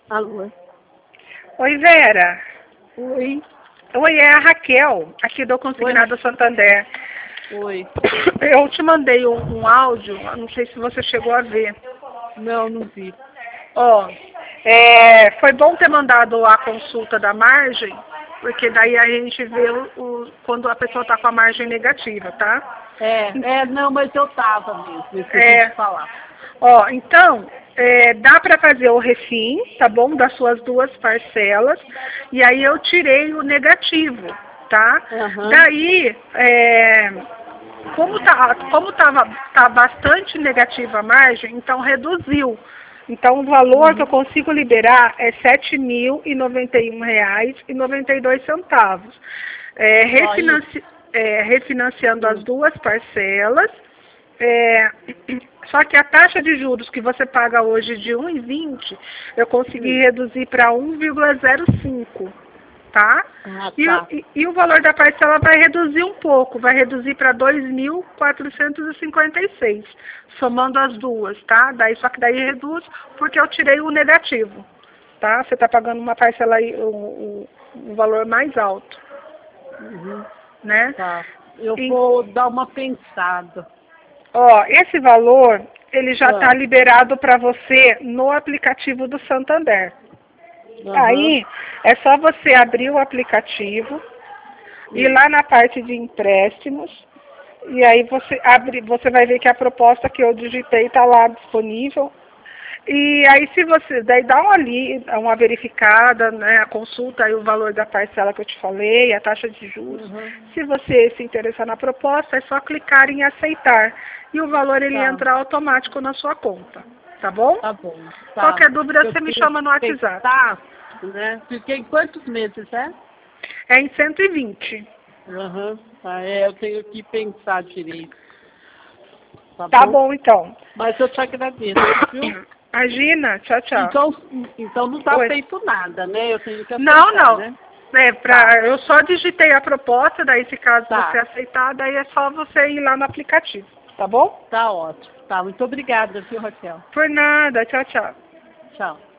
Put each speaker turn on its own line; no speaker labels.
Alô?
Oi, Vera.
Oi.
Oi, é a Raquel, aqui do Consignado Santander.
Oi.
Eu te mandei um áudio, não sei se você chegou a ver.
Não vi.
Ó, foi bom ter mandado a consulta da margem, porque daí a gente vê quando a pessoa está com a margem negativa, tá?
Não, mas eu tava mesmo, esqueci de falar.
Ó, então, dá para fazer o refim, tá bom? Das suas duas parcelas. E aí eu tirei o negativo, tá?
Uhum.
Daí, como tá bastante negativa a margem, então reduziu. Então o valor que eu consigo liberar é R$ 7.091,92. Refinanciando as duas parcelas. Só que a taxa de juros que você paga hoje de 1,20, eu consegui reduzir para 1,05, tá?
Ah, tá.
E o valor da parcela vai reduzir um pouco, vai reduzir para 2.456, somando as duas, tá? Só que daí reduz porque eu tirei o negativo, tá? Você está pagando uma parcela aí, um valor mais alto, né?
Tá. Eu vou dar uma pensada.
Ó, esse valor, ele já está liberado para você no aplicativo do Santander. Aí, é só você abrir o aplicativo, ir lá na parte de empréstimos, e aí você vai ver que a proposta que eu digitei está lá disponível. E aí daí dá uma verificada, né, a consulta aí o valor da parcela que eu te falei, a taxa de juros. Se você se interessar na proposta, é só clicar em aceitar. E o valor ele entra automático na sua conta, tá bom?
Tá bom. Tá.
Qualquer dúvida você me chama no WhatsApp.
Né? Porque em quantos meses é?
É em 120.
Eu tenho que pensar direito.
Tá bom, então.
Mas eu te agradeço, viu?
Imagina, tchau, tchau.
Então não tá feito nada, né? Eu tenho que aceitar,
não.
né?
Eu só digitei a proposta, daí se caso você aceitar, daí é só você ir lá no aplicativo, tá bom?
Tá ótimo. Tá, muito obrigada, viu, Raquel?
Por nada, tchau, tchau.
Tchau.